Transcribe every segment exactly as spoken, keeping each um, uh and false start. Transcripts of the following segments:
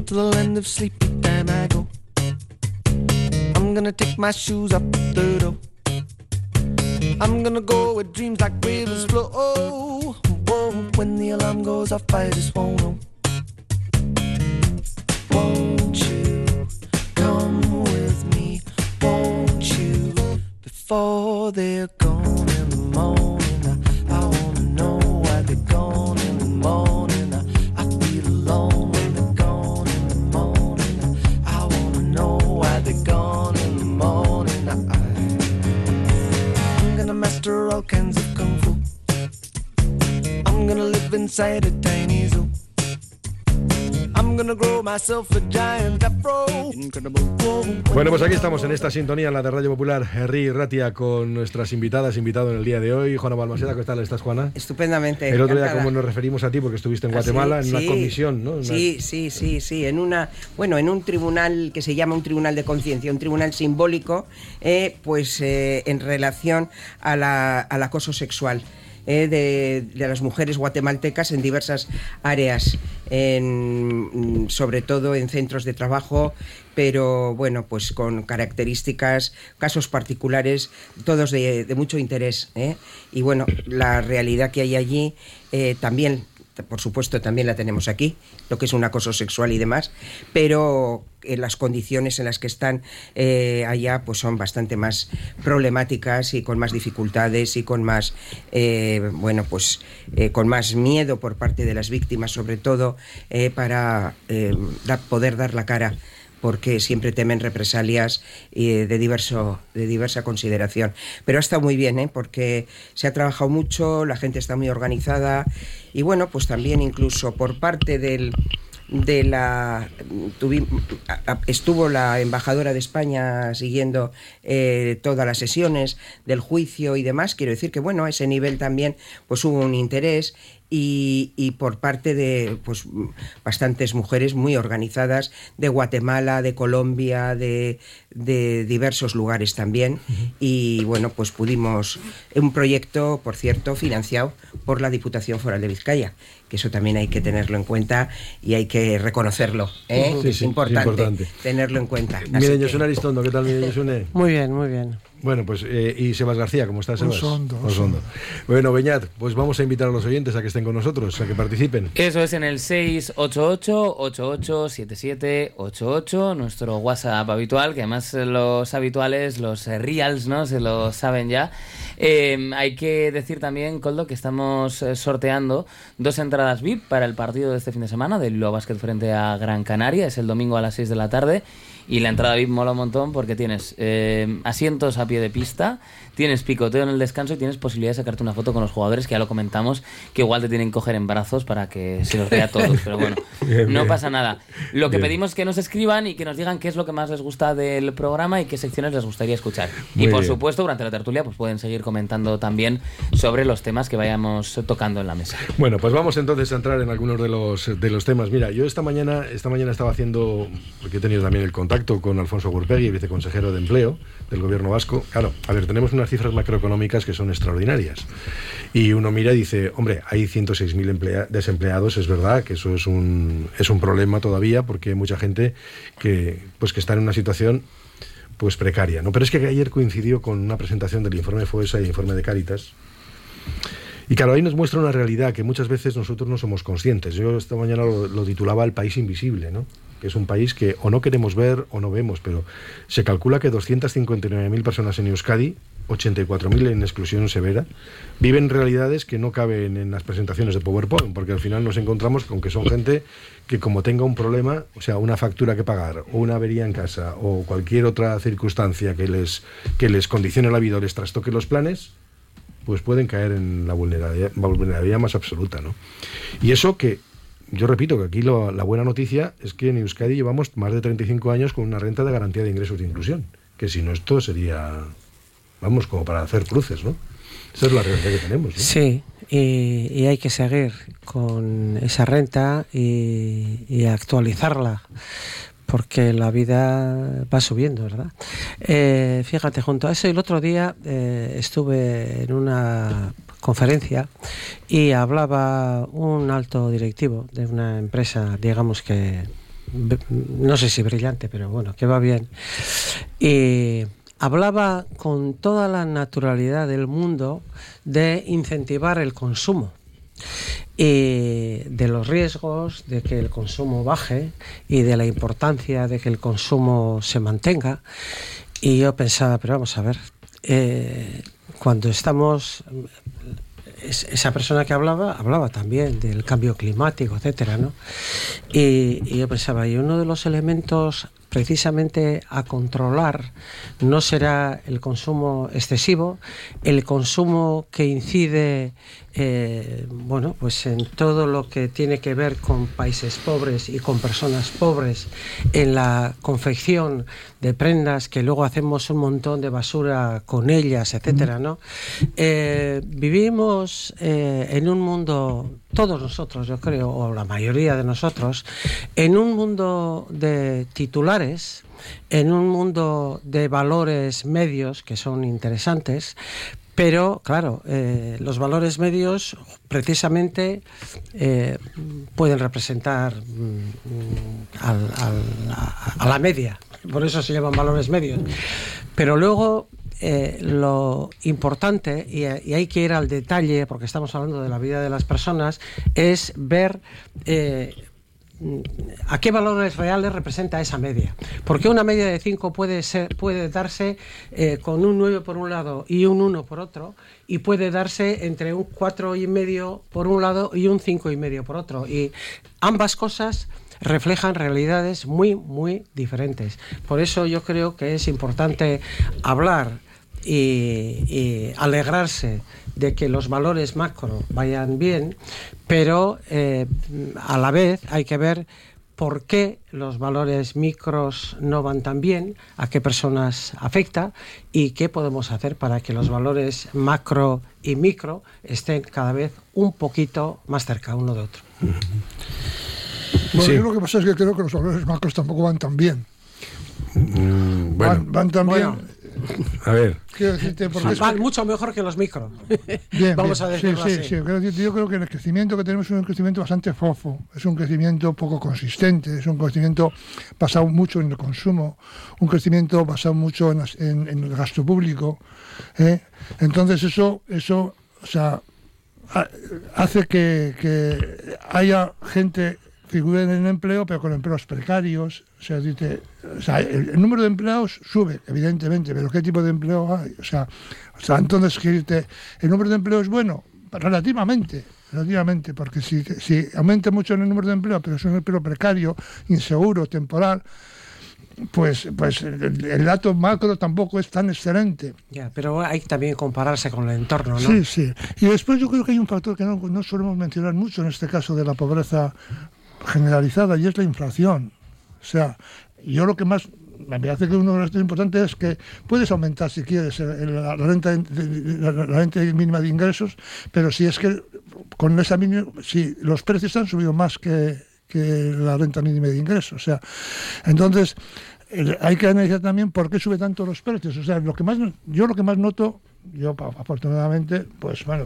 till the end of sleepy time I go. I'm gonna take my shoes up the door. I'm gonna go where dreams like rivers flow. Oh, whoa, when the alarm goes off I just won't know. Won't you come with me? Won't you? Before they're gone in the morning, I, I wanna know why they're gone in the morning. I, I feel alone when they're gone in the morning. I wanna know why they're gone in the morning. I, I'm gonna master all kinds of kung fu. I'm gonna live inside a tiny zoo. I'm gonna grow myself a giant afro. Bueno, pues aquí estamos en esta sintonía, en la de Radio Popular, Herri Ratia, con nuestras invitadas, invitado en el día de hoy, Juana Balmaseda. ¿Qué tal estás, Juana? Estupendamente. El otro encantada. día, como nos referimos a ti, porque estuviste en Guatemala, ¿Ah, sí? en una Sí. comisión, ¿no? Una... Sí, sí, sí, sí, en una, bueno, en un tribunal que se llama un tribunal de conciencia, un tribunal simbólico, eh, pues eh, en relación a la, al acoso sexual. Eh, de, de las mujeres guatemaltecas en diversas áreas, en, sobre todo en centros de trabajo, pero bueno, pues con características, casos particulares, todos de, de mucho interés, ¿eh? Y bueno, la realidad que hay allí eh, también, por supuesto, también la tenemos aquí, lo que es un acoso sexual y demás, pero en las condiciones en las que están eh, allá pues son bastante más problemáticas y con más dificultades y con más eh, bueno pues eh, con más miedo por parte de las víctimas, sobre todo eh, para eh, da, poder dar la cara, porque siempre temen represalias eh, de diverso de diversa consideración. Pero ha estado muy bien, ¿eh? Porque se ha trabajado mucho, la gente está muy organizada y bueno, pues también incluso por parte del de la tuvi, estuvo la embajadora de España siguiendo eh, todas las sesiones del juicio y demás. Quiero decir que bueno, a ese nivel también pues hubo un interés. Y, y por parte de pues bastantes mujeres muy organizadas de Guatemala, de Colombia, de, de diversos lugares también. Uh-huh. Y bueno, pues pudimos, un proyecto, por cierto, financiado por la Diputación Foral de Vizcaya, que eso también hay que tenerlo en cuenta y hay que reconocerlo, ¿eh? Sí, es, sí, importante es importante tenerlo en cuenta. Miren, Josune Aristondo, ¿qué tal, miren, Josune? Muy bien, muy bien. Bueno, pues, eh, y Sebas García, ¿cómo estás, Sebas? Osondo, Osondo. Bueno, Beñat, pues vamos a invitar a los oyentes a que estén con nosotros, a que participen. Eso es en el seis ocho ocho, ocho ocho siete siete ocho ocho, nuestro WhatsApp habitual, que además los habituales, los reals, ¿no? Se lo saben ya. Eh, hay que decir también, Coldo, que estamos sorteando dos entradas V I P para el partido de este fin de semana del Bilbao Basket frente a Gran Canaria. Es el domingo a las seis de la tarde. Y la entrada V I P mola un montón porque tienes eh, asientos a pie de pista, tienes picoteo en el descanso y tienes posibilidad de sacarte una foto con los jugadores, que ya lo comentamos, que igual te tienen que coger en brazos para que se los vea a todos, pero bueno, bien, no bien. pasa nada. Lo que bien. pedimos es que nos escriban y que nos digan qué es lo que más les gusta del programa y qué secciones les gustaría escuchar. Muy y por bien. supuesto, durante la tertulia pues pueden seguir comentando también sobre los temas que vayamos tocando en la mesa. Bueno, pues vamos entonces a entrar en algunos de los, de los temas. Mira, yo esta mañana, esta mañana estaba haciendo, porque he tenido también el contacto con Alfonso Gurpegui, viceconsejero de Empleo del Gobierno Vasco. Claro, a ver, tenemos unas cifras macroeconómicas que son extraordinarias. Y uno mira y dice, hombre, hay ciento seis mil emplea- desempleados, es verdad que eso es un, es un problema todavía, porque hay mucha gente que, pues, que está en una situación pues precaria, ¿no? Pero es que ayer coincidió con una presentación del informe FOESA y informe de Cáritas. Y claro, ahí nos muestra una realidad que muchas veces nosotros no somos conscientes. Yo esta mañana lo, lo titulaba El país invisible, ¿no? Que es un país que o no queremos ver o no vemos, pero se calcula que doscientas cincuenta y nueve mil personas en Euskadi, ochenta y cuatro mil en exclusión severa, viven realidades que no caben en las presentaciones de PowerPoint, porque al final nos encontramos con que son gente que, como tenga un problema, o sea, una factura que pagar, o una avería en casa, o cualquier otra circunstancia que les, que les condicione la vida o les trastoque los planes, pues pueden caer en la vulnerabilidad, vulnerabilidad más absoluta, ¿no? Y eso que, yo repito, que aquí lo, la buena noticia es que en Euskadi llevamos más de treinta y cinco años con una renta de garantía de ingresos de inclusión, que si no esto sería, vamos, como para hacer cruces, ¿no? Esa es la realidad que tenemos, ¿no? Sí, y, y hay que seguir con esa renta y, y actualizarla, porque la vida va subiendo, ¿verdad? Eh, fíjate, junto a eso, el otro día eh, estuve en una conferencia y hablaba un alto directivo de una empresa, digamos que no sé si brillante, pero bueno, que va bien. Y hablaba con toda la naturalidad del mundo de incentivar el consumo y de los riesgos de que el consumo baje y de la importancia de que el consumo se mantenga. Y yo pensaba, pero vamos a ver, eh, cuando estamos... esa persona que hablaba, hablaba también del cambio climático, etcétera, ¿no? Y, y yo pensaba, y uno de los elementos precisamente a controlar no será el consumo excesivo, el consumo que incide eh, bueno, pues en todo lo que tiene que ver con países pobres y con personas pobres, en la confección de prendas que luego hacemos un montón de basura con ellas, etcétera, ¿no? Eh, vivimos eh, en un mundo, todos nosotros, yo creo, o la mayoría de nosotros, en un mundo de titulares, en un mundo de valores medios que son interesantes, pero claro, eh, los valores medios precisamente eh, pueden representar mm, al, al, a, a la media, por eso se llaman valores medios. Pero luego eh, lo importante, y, y hay que ir al detalle, porque estamos hablando de la vida de las personas, es ver... Eh, ¿a qué valores reales representa esa media? Porque una media de cinco puede ser, puede darse eh, con un nueve por un lado y un uno por otro, y puede darse entre un cuatro y medio por un lado y un cinco y medio por otro, y ambas cosas reflejan realidades muy muy diferentes. Por eso yo creo que es importante hablar y, y alegrarse de que los valores macro vayan bien, pero eh, a la vez hay que ver por qué los valores micros no van tan bien, a qué personas afecta y qué podemos hacer para que los valores macro y micro estén cada vez un poquito más cerca uno de otro. Bueno, Sí. yo lo que pasa es que creo que los valores macros tampoco van tan bien. Mm, bueno, Van, van tan Bueno. bien. a ver, Quiero decirte, porque es Van mucho mejor que los micro. bien, Vamos bien. a decirlo sí, así. sí, sí. Quiero decirte, yo creo que el crecimiento que tenemos es un crecimiento bastante fofo, es un crecimiento poco consistente, es un crecimiento basado mucho en el consumo, un crecimiento basado mucho en, las- en- en el gasto público, ¿eh? Entonces eso, eso, o sea, ha- hace que, que haya gente figure en el empleo, pero con empleos precarios. O sea, dice, o sea, el, el número de empleados sube, evidentemente, pero ¿qué tipo de empleo hay? O sea, o sea entonces, ¿qué dice? ¿El número de empleo es bueno? Relativamente, relativamente, porque si, si aumenta mucho el número de empleo, pero es un empleo precario, inseguro, temporal, pues, pues el, el dato macro tampoco es tan excelente. Ya, pero hay que también compararse con el entorno, ¿no? Sí, sí. Y después yo creo que hay un factor que no, no solemos mencionar mucho en este caso de la pobreza generalizada, y es la inflación. O sea, yo lo que más me parece que uno de los importantes es que puedes aumentar si quieres el- el- la, renta, de- la, la renta mínima de ingresos, pero si es que con esa mínima, si los precios han subido más que, que la renta mínima de ingresos, o sea, entonces el- hay que analizar también por qué sube tanto los precios. O sea, lo que más yo lo que más noto, yo pa- afortunadamente, pues bueno,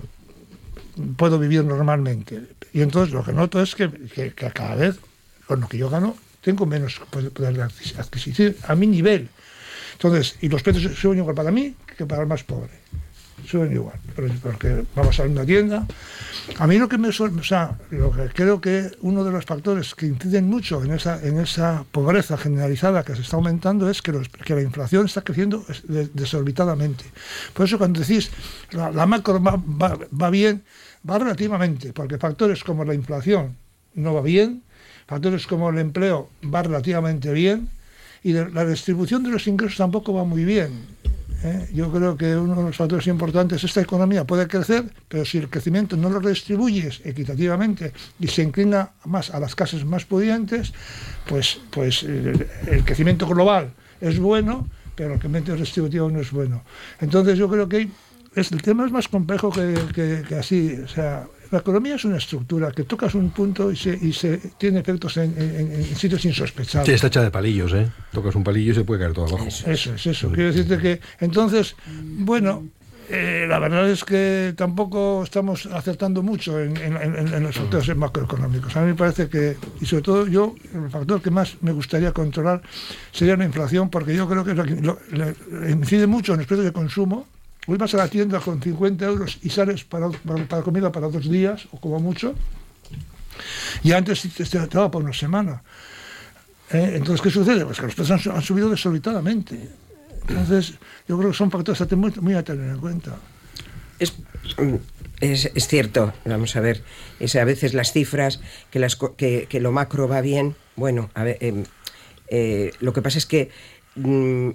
puedo vivir normalmente. Y entonces lo que noto es que, que, que cada vez, con lo que yo gano, tengo menos poder poder adquisitivo a mi nivel. Entonces, y los precios suben igual para mí que para el más pobre. Suben igual. Pero- Porque vamos a una tienda. A mí lo que me suena, o sea, lo que creo que uno de los factores que inciden mucho en esa, en esa pobreza generalizada que se está aumentando es que, los, que la inflación está creciendo des- desorbitadamente. Por eso cuando decís la, la macro va, va, va bien, va relativamente, porque factores como la inflación no va bien, factores como el empleo va relativamente bien, y de- la distribución de los ingresos tampoco va muy bien. ¿eh? Yo creo que uno de los factores importantes es esta economía puede crecer, pero si el crecimiento no lo redistribuyes equitativamente y se inclina más a las casas más pudientes, pues, pues el, el crecimiento global es bueno, pero el crecimiento distributivo no es bueno. Entonces yo creo que hay- es, el tema es más complejo que, que, que así. O sea, la economía es una estructura que tocas un punto y se, y se tiene efectos en, en, en sitios insospechados. sí, está hecha de palillos, ¿eh? Tocas un palillo y se puede caer todo abajo. Eso es, eso. Quiero decirte que, entonces, bueno, eh, Eh, la verdad es que tampoco estamos acertando mucho en, en, en, en los factores macroeconómicos. A mí me parece que, y sobre todo yo, el factor que más me gustaría controlar sería la inflación, porque yo creo que lo, lo, le, incide mucho en los precios de consumo. Hoy vas a la tienda con cincuenta euros y sales para, para, para comida para dos días, o como mucho, y antes te, te daba por una semana. Eh, entonces, ¿qué sucede? Pues que los precios han, han subido desorbitadamente. Entonces, yo creo que son factores a tener, muy, muy a tener en cuenta. Es, es, es cierto, vamos a ver, es a veces las cifras, que, las, que, que lo macro va bien, bueno, a ver, eh, eh, lo que pasa es que mm,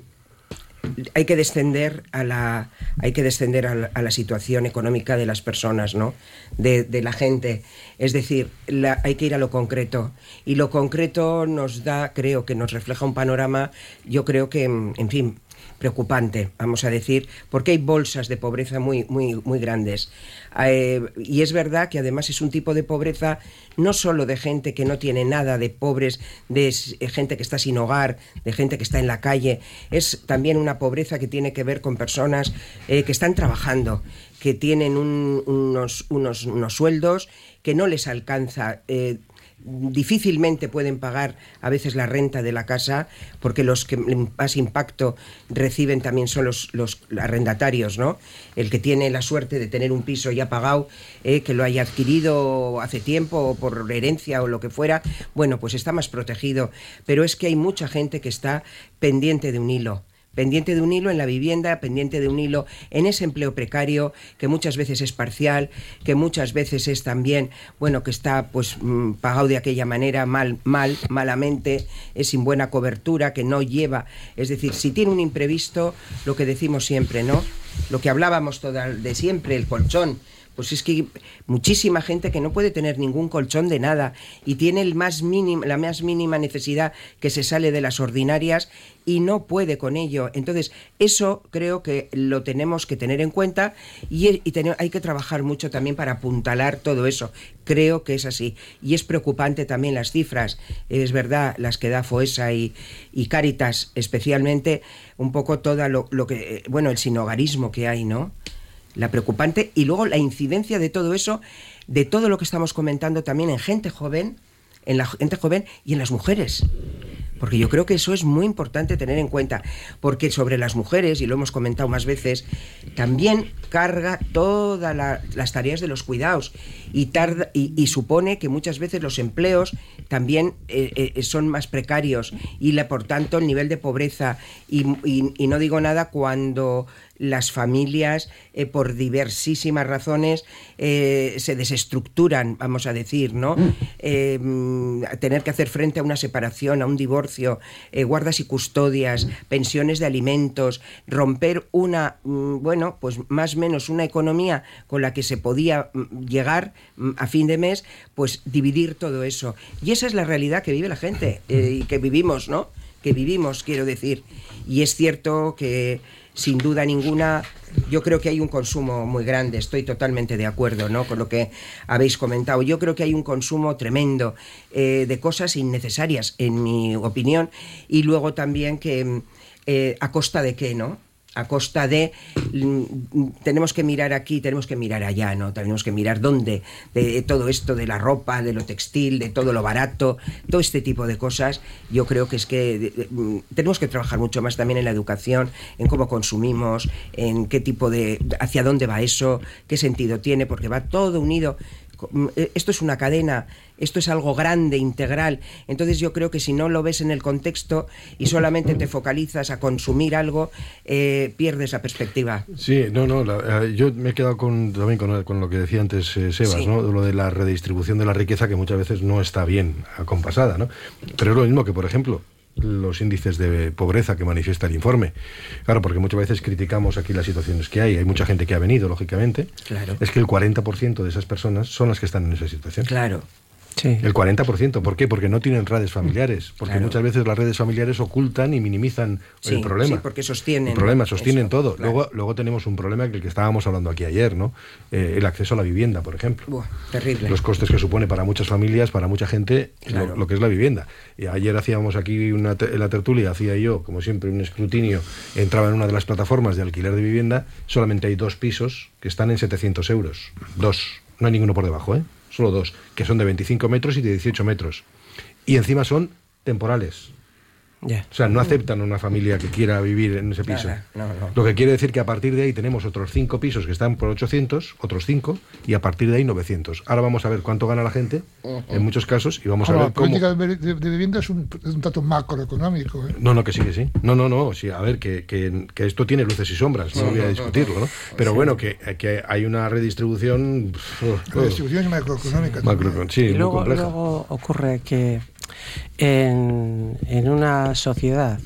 hay que descender a la hay que descender a la, a la situación económica de las personas, ¿no? De, de la gente. Es decir, la, hay que ir a lo concreto. Y lo concreto nos da, creo que nos refleja un panorama, yo creo que, en fin, preocupante, vamos a decir, porque hay bolsas de pobreza muy, muy, muy grandes. Eh, y es verdad que además es un tipo de pobreza no solo de gente que no tiene nada, de pobres, de gente que está sin hogar, de gente que está en la calle. Es también una pobreza que tiene que ver con personas eh, que están trabajando, que tienen un, unos, unos, unos sueldos que no les alcanza. Eh, difícilmente pueden pagar a veces la renta de la casa, porque los que más impacto reciben también son los, los arrendatarios, ¿no? El que tiene la suerte de tener un piso ya pagado, eh, que lo haya adquirido hace tiempo o por herencia o lo que fuera, bueno, pues está más protegido. Pero es que hay mucha gente que está pendiente de un hilo. Pendiente de un hilo en la vivienda, pendiente de un hilo en ese empleo precario, que muchas veces es parcial, que muchas veces es también, bueno, que está pues pagado de aquella manera, mal, mal, malamente, es sin buena cobertura, que no lleva, es decir, si tiene un imprevisto, lo que decimos siempre, ¿no? Lo que hablábamos toda, de siempre, el colchón. Pues es que muchísima gente que no puede tener ningún colchón de nada y tiene el más mínimo, la más mínima necesidad, que se sale de las ordinarias y no puede con ello. Entonces, eso creo que lo tenemos que tener en cuenta y, y tener, hay que trabajar mucho también para apuntalar todo eso. Creo que es así. Y es preocupante también las cifras, es verdad, las que da FOESA y, y Cáritas, especialmente un poco toda lo, lo que, bueno, el sinhogarismo que hay, ¿no? La preocupante, y luego la incidencia de todo eso, de todo lo que estamos comentando también en gente joven, en la gente joven y en las mujeres. Porque yo creo que eso es muy importante tener en cuenta, porque sobre las mujeres, y lo hemos comentado más veces, también carga todas la, las tareas de los cuidados y, tarda, y, y supone que muchas veces los empleos también eh, eh, son más precarios y la, por tanto el nivel de pobreza, y, y, y no digo nada cuando las familias, eh, por diversísimas razones, eh, se desestructuran, vamos a decir, ¿no? Eh, tener que hacer frente a una separación, a un divorcio, eh, guardas y custodias, pensiones de alimentos, romper una, bueno, pues más o menos una economía con la que se podía llegar a fin de mes, pues dividir todo eso. Y esa es la realidad que vive la gente, eh, y que vivimos, ¿no? Que vivimos, quiero decir. Y es cierto que, sin duda ninguna, yo creo que hay un consumo muy grande, estoy totalmente de acuerdo, ¿no?, con lo que habéis comentado. Yo creo que hay un consumo tremendo eh, de cosas innecesarias, en mi opinión, y luego también que eh, a costa de qué, ¿no? A costa de, tenemos que mirar aquí, tenemos que mirar allá, ¿no? Tenemos que mirar dónde, de todo esto de la ropa, de lo textil, de todo lo barato, todo este tipo de cosas. Yo creo que es que de, de, tenemos que trabajar mucho más también en la educación, en cómo consumimos, en qué tipo de, hacia dónde va eso, qué sentido tiene, porque va todo unido. Esto es una cadena, esto es algo grande, integral. Entonces yo creo que si no lo ves en el contexto y solamente te focalizas a consumir algo, eh, pierdes la perspectiva. Sí, no, no, la, yo me he quedado con, también con, con lo que decía antes eh, Sebas, sí, ¿no? Lo de la redistribución de la riqueza, que muchas veces no está bien acompasada, ¿no? Pero es lo mismo que, por ejemplo, los índices de pobreza que manifiesta el informe. Claro, porque muchas veces criticamos aquí las situaciones que hay, hay mucha gente que ha venido, lógicamente. Claro. Es que el cuarenta por ciento de esas personas son las que están en esa situación. Claro. Sí. El cuarenta por ciento. ¿Por qué? Porque no tienen redes familiares. Porque Claro. muchas veces las redes familiares ocultan y minimizan Sí, el problema. sí, porque sostienen, El problema, ¿no? sostienen Eso, todo. claro. Luego, luego tenemos un problema que el que estábamos hablando aquí ayer, ¿no? Eh, el acceso a la vivienda, por ejemplo. Buah, terrible. Los costes que supone para muchas familias, para mucha gente, Claro. lo, lo que es la vivienda. Y ayer hacíamos aquí una te- en la tertulia, hacía yo, como siempre, un escrutinio, entraba en una de las plataformas de alquiler de vivienda, solamente hay dos pisos que están en setecientos euros. Dos. No hay ninguno por debajo, ¿eh? Solo dos, que son de veinticinco metros y de dieciocho metros. Y encima son temporales. Ya. O sea, no aceptan una familia que quiera vivir en ese piso. Nada, no, no. Lo que quiere decir que a partir de ahí tenemos otros cinco pisos que están por ochocientos, otros cinco, y a partir de ahí novecientos. Ahora vamos a ver cuánto gana la gente, en muchos casos, y vamos Ahora, a la ver cómo... política de, de- de vivienda es un, es un dato macroeconómico. ¿eh? No, no, que sí, que sí. No, no, no. Sí, a ver, que, que, que esto tiene luces y sombras, no voy a discutirlo, ¿no? Pero bueno, que, que hay una redistribución... La distribución es macroeconómica. Macro, también. sí, Y muy luego, compleja. luego ocurre que en, en una sociedad,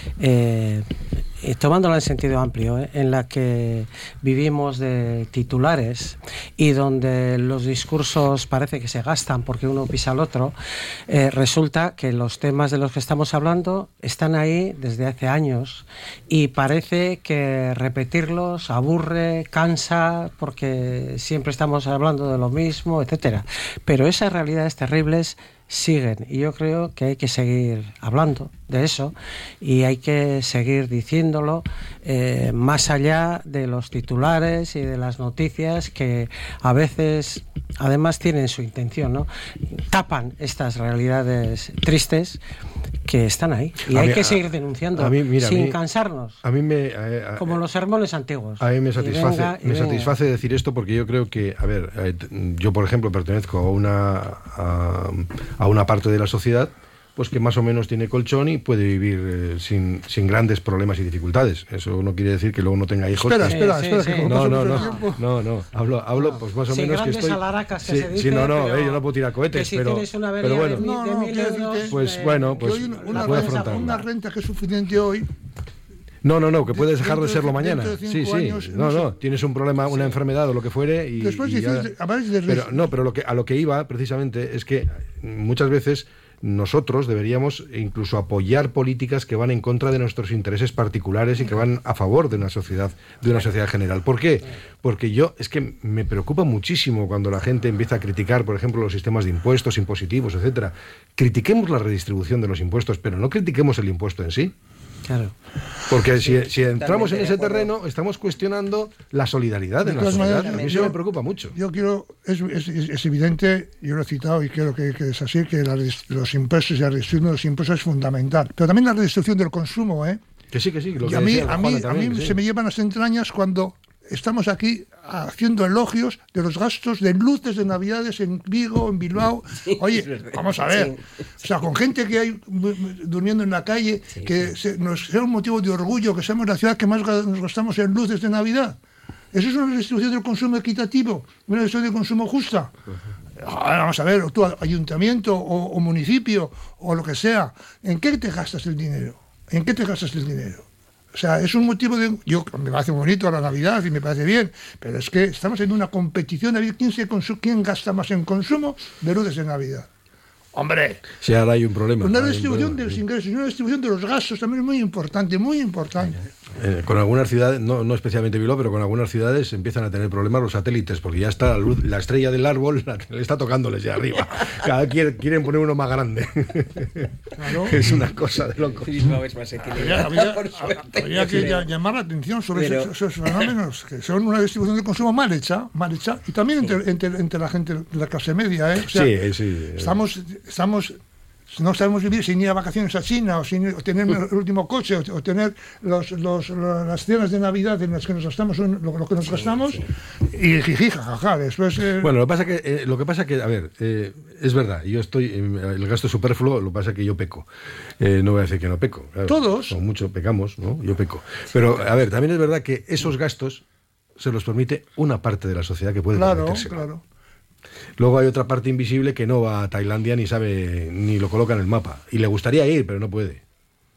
eh, y tomándolo en sentido amplio, eh, en la que vivimos de titulares y donde los discursos parece que se gastan porque uno pisa al otro, eh, resulta que los temas de los que estamos hablando están ahí desde hace años y parece que repetirlos aburre, cansa, porque siempre estamos hablando de lo mismo, etcétera. Pero esas realidades terribles siguen y yo creo que hay que seguir hablando de eso y hay que seguir diciéndolo eh, más allá de los titulares y de las noticias que a veces además tienen su intención, ¿no? Tapan estas realidades tristes que están ahí y A hay mí- que a- seguir denunciando a mí, mira, a sin mí- cansarnos, A mí me... a- a- como los sermones antiguos. A mí me Y satisface, venga, y me venga. satisface decir esto porque yo creo que, a ver, eh, t- yo por ejemplo pertenezco a una, a, a una parte de la sociedad pues que más o menos tiene colchón y puede vivir eh, sin, sin grandes problemas y dificultades. Eso no quiere decir que luego no tenga hijos. Espera, que- espera, sí, espera, sí. que como No, pasa no, mucho no, tiempo- no, no, hablo, hablo pues más o Sin menos que grandes estoy... alaracas que sí, se dice, sí, no, no, pero- eh, yo no puedo tirar cohetes, que si pero, tienes una pero avería bueno, de, mil- No, de no, mil quiero decir euros, que- Pues eh, bueno, que pues hoy una, la una puedes renta, afrontar. una renta que es suficiente hoy. No, no, no, que puedes dejar de Dentro de- serlo mañana. dentro de Sí, cinco sí. años, No, no sé. no, tienes un problema, una enfermedad o lo que fuere y, Después y dices, ya- habláis de pero no, pero lo que a lo que iba precisamente es que muchas veces nosotros deberíamos incluso apoyar políticas que van en contra de nuestros intereses particulares y que van a favor de una sociedad, de una sociedad general. ¿Por qué? Porque yo es que me preocupa muchísimo cuando la gente empieza a criticar, por ejemplo, los sistemas de impuestos, impositivos, etcétera. Critiquemos la redistribución de los impuestos, pero no critiquemos el impuesto en sí. Claro. Porque si, si entramos en totalmente de ese acuerdo. terreno, estamos cuestionando la solidaridad De en la todas sociedad. maneras, A mí eso yo- me preocupa mucho. Yo quiero, es, es- es- es evidente, yo lo he citado y creo que, que es así, que la res- los impuestos y la redistribución de los impuestos es fundamental. Pero también la redistribución del consumo, ¿eh? Que sí, que sí. Lo Y que a mí, decía a Juana mí, a también, mí que sí. se me llevan las entrañas cuando estamos aquí haciendo elogios de los gastos de luces de Navidades en Vigo, en Bilbao. Oye, vamos a ver. O sea, con gente que hay mu- mu- durmiendo en la calle, que se- nos sea un motivo de orgullo que seamos la ciudad que más ga- nos gastamos en luces de Navidad. Eso es una distribución del consumo equitativo, una distribución del consumo justa. Ahora vamos a ver, tú, ayuntamiento o, o municipio o lo que sea, ¿en qué te gastas el dinero? ¿En qué te gastas el dinero? O sea, es un motivo de... Yo me parece bonito la Navidad y me parece bien, pero es que estamos en una competición a ver quién, se consu- quién gasta más en consumo de luces de Navidad. ¡Hombre! Sí, ahora hay un problema. Una hay un distribución problema, de los sí. ingresos y una distribución de los gastos también es muy importante, muy importante. Eh, con algunas ciudades, no, no especialmente Bilbao, pero con algunas ciudades empiezan a tener problemas los satélites, porque ya está la, luz, la estrella del árbol, la, le está tocándoles ya arriba. Cada vez quieren, quieren poner uno más grande. Claro. Es una cosa de loco. Bilbao es más Habría, equilibrado, habría- por suerte. habría que Creo. ya- llamar la atención sobre Pero- esos, esos fenómenos, que son una distribución de consumo mal hecha, mal hecha, y también entre, entre, entre la gente de la clase media. ¿eh? O sea, Sí, sí. Estamos, estamos, no sabemos vivir sin ir a vacaciones a China, o sin o tener el último coche, o, o tener los, los, los- las cenas de Navidad en las que nos gastamos un- lo, lo que nos gastamos, y jiji, jajaja, después... eh, Bueno, lo que pasa que, eh, lo que pasa que, a ver, eh, es verdad, yo estoy, eh, el gasto es superfluo, lo que pasa que yo peco. Eh, no voy a decir que no peco. Claro, Todos. Con mucho pecamos, ¿no? Yo peco. Pero, a ver, también es verdad que esos gastos se los permite una parte de la sociedad que puede claro, permitírselo. claro. Luego hay otra parte invisible que no va a Tailandia ni sabe, ni lo coloca en el mapa. Y le gustaría ir, pero no puede.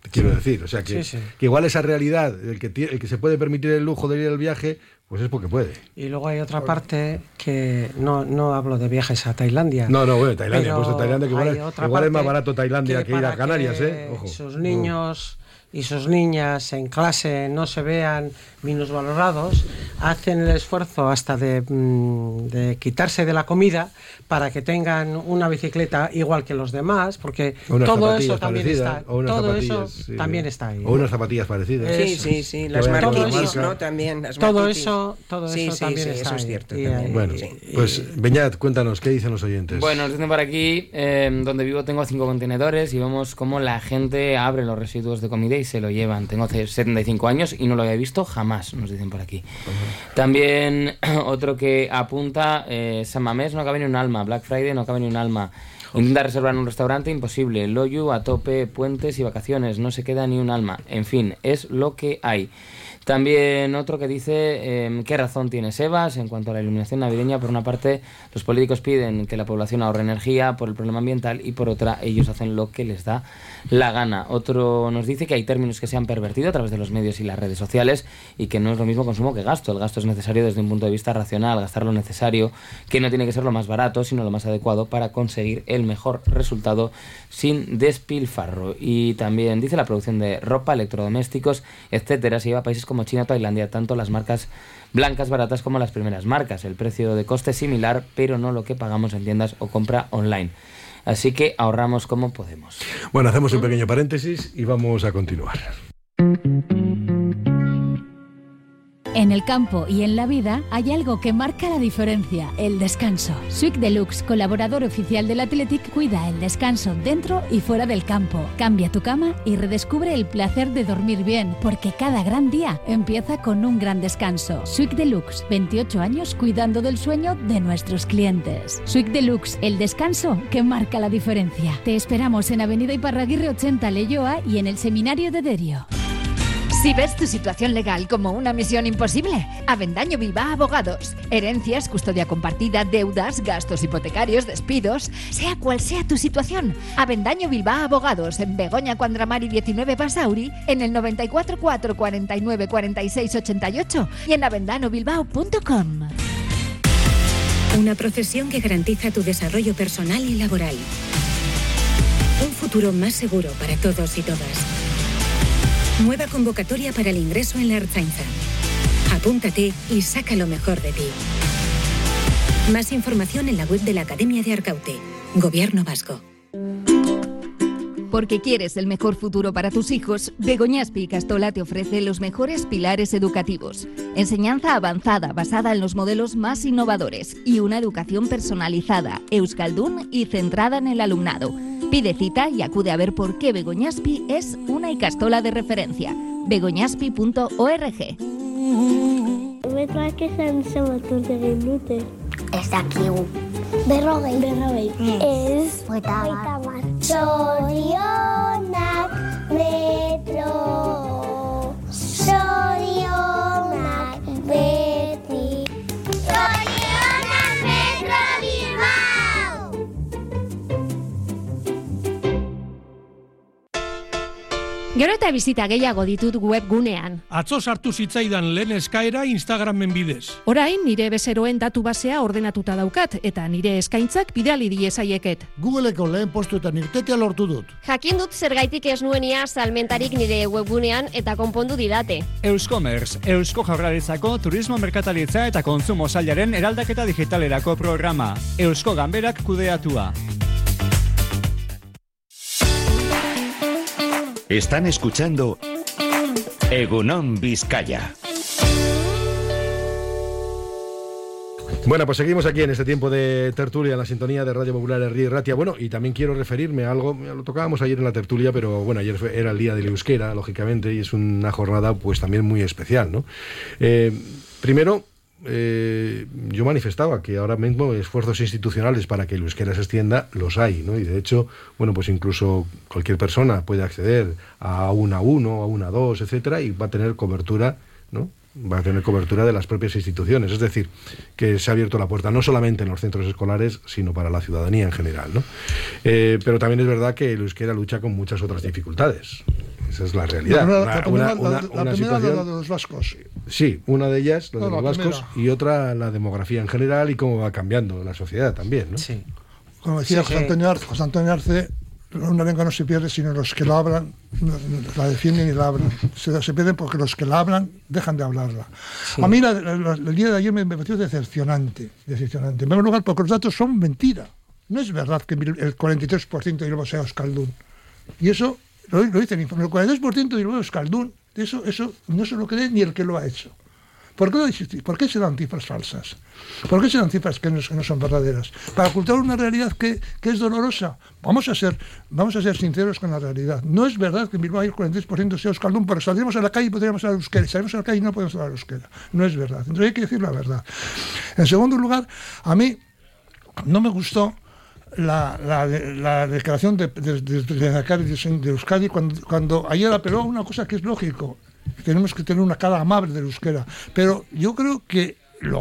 quiero decir. O sea, que, Sí, sí. que igual esa realidad, el que, tiene, el que se puede permitir el lujo de ir al viaje, pues es porque puede. Y luego hay otra parte que no, no hablo de viajes a Tailandia. No, no, bueno, Tailandia, pero pues Tailandia, que igual, hay es, otra igual es más parte barato Tailandia que, que ir a para Canarias, que ¿eh? Ojo. sus niños y sus niñas en clase no se vean minusvalorados, hacen el esfuerzo hasta de, de quitarse de la comida para que tengan una bicicleta igual que los demás, porque todo eso también está, todo eso sí, también está ahí. O unas zapatillas parecidas. Sí, sí, sí, las vayan con la marquitis, marca. ¿no? También las Todo marquitis. eso, todo Sí, eso sí, también sí, está eso es ahí. cierto Y, también. eh, Bueno, Sí. pues Beñat, cuéntanos, ¿qué dicen los oyentes? Bueno, nos dicen por aquí, eh, donde vivo tengo cinco contenedores y vemos cómo la gente abre los residuos de comida y se lo llevan. Tengo setenta y cinco años y no lo había visto jamás, nos dicen por aquí. Uh-huh. También otro que apunta, eh, San Mamés no cabe ni un alma, Black Friday no cabe ni un alma. Intenta reservar en un restaurante, imposible. Loyu a tope, puentes y vacaciones, no se queda ni un alma. En fin, es lo que hay. También otro que dice, eh, ¿qué razón tiene Sebas en cuanto a la iluminación navideña? Por una parte, los políticos piden que la población ahorre energía por el problema ambiental y por otra, ellos hacen lo que les da la gana. Otro nos dice que hay términos que se han pervertido a través de los medios y las redes sociales y que no es lo mismo consumo que gasto. El gasto es necesario desde un punto de vista racional, gastar lo necesario, que no tiene que ser lo más barato, sino lo más adecuado para conseguir el mejor resultado sin despilfarro. Y también dice la producción de ropa, electrodomésticos, etcétera, se lleva a países como China o Tailandia, tanto las marcas blancas baratas como las primeras marcas. El precio de coste es similar, pero no lo que pagamos en tiendas o compra online. Así que ahorramos como podemos. Bueno, hacemos un pequeño paréntesis y vamos a continuar. En el campo y en la vida hay algo que marca la diferencia, el descanso. Swick Deluxe, colaborador oficial del Athletic, cuida el descanso dentro y fuera del campo. Cambia tu cama y redescubre el placer de dormir bien, porque cada gran día empieza con un gran descanso. Swick Deluxe, veintiocho años cuidando del sueño de nuestros clientes. Swick Deluxe, el descanso que marca la diferencia. Te esperamos en Avenida Iparraguirre ochenta, Leioa, y en el Seminario de Derio. Si ves tu situación legal como una misión imposible, Avendaño Bilbao Abogados. Herencias, custodia compartida, deudas, gastos hipotecarios, despidos, sea cual sea tu situación. Avendaño Bilbao Abogados, en Begoña Cuandramari diecinueve Basauri, en el noventa y cuatro cuatro cuarenta y nueve cuarenta y seis ochenta y ocho y en avendano bilbao punto com. Una profesión que garantiza tu desarrollo personal y laboral. Un futuro más seguro para todos y todas. Nueva convocatoria para el ingreso en la Ertzaintza. Apúntate y saca lo mejor de ti. Más información en la web de la Academia de Arkaute. Gobierno Vasco. Porque quieres el mejor futuro para tus hijos, Begoñaspi y Castola te ofrece los mejores pilares educativos. Enseñanza avanzada basada en los modelos más innovadores y una educación personalizada, euskaldun y centrada en el alumnado. Pide cita y acude a ver por qué Begoñaspi es una ikastola de referencia. begoñaspi punto org. Metroak esan zenbat urte egin dute. Ez dakigu. Berrogei. Berrogei. Ez. Hogeita hamar. Zorionak metro. Zorionak beti. Zorionak metro Bilbao. Gero eta bizita gehiago ditut webgunean. Atzo sartu zitzaidan lehen eskaera Instagramen bidez. Orain nire bezeroen datu basea ordenatuta daukat eta nire eskaintzak bidali diezaieket. Googleeko lehen postuetan irtetea lortu dut. Jakin dut zergaitik ez nuenia salmentarik nire webgunean eta konpondu didate. Euskomerz, Eusko Jaurlaritzako Turismo Merkataritza eta Kontsumo Sailaren eraldaketa digitalerako programa. Eusko Ganberak kudeatua. Están escuchando Egunon Vizcaya. Bueno, pues seguimos aquí en este tiempo de tertulia en la sintonía de Radio Popular Herri y Ratia. Bueno, y también quiero referirme a algo, lo tocábamos ayer en la tertulia, pero bueno, ayer fue, era el día del euskera, lógicamente, y es una jornada pues también muy especial, ¿no? Eh, primero, Eh, yo manifestaba que ahora mismo esfuerzos institucionales para que el euskera se extienda los hay, ¿no? Y de hecho, bueno, pues incluso cualquier persona puede acceder a una uno, a una dos, etcétera, y va a tener cobertura, ¿no? Va a tener cobertura de las propias instituciones, es decir, que se ha abierto la puerta no solamente en los centros escolares, sino para la ciudadanía en general, ¿no? Eh, pero también es verdad que el euskera lucha con muchas otras dificultades. esa es la realidad. La, una, la primera, una, la, una, la una primera situación, la de los vascos. Sí, una de ellas, la no, de los la vascos, primera. y otra la demografía en general y cómo va cambiando la sociedad también, ¿no? Sí. Como decía Sí, José, sí. Antonio Arce, José Antonio Arce, una lengua no se pierde, sino los que la hablan, la defienden y la hablan. Se, se pierden porque los que la hablan dejan de hablarla. Sí. A mí la, la, la, el día de ayer me, me pareció decepcionante, decepcionante. En primer lugar, porque los datos son mentira. No es verdad que el cuarenta y tres por ciento de Bilbao sea euskaldun. Y eso lo, lo dice el informe. El cuarenta y tres por ciento de Bilbao es euskaldun. Eso, eso no se lo cree ni el que lo ha hecho. ¿Por qué, ¿Por qué se dan cifras falsas? ¿Por qué se dan cifras que no, que no son verdaderas? ¿Para ocultar una realidad que, que es dolorosa? Vamos a, ser, vamos a ser sinceros con la realidad. No es verdad que en Bilbao el cuarenta y tres por ciento sea euskaldun, pero saldremos a la calle y podríamos hablar euskera. Salimos a la calle y no podemos hablar euskera. No es verdad. Entonces hay que decir la verdad. En segundo lugar, a mí no me gustó La, la, la declaración de, de, de, de, de, de Euskadi cuando, cuando ayer apeló a una cosa que es lógico. Tenemos que tener una cara amable del euskera, pero yo creo que lo,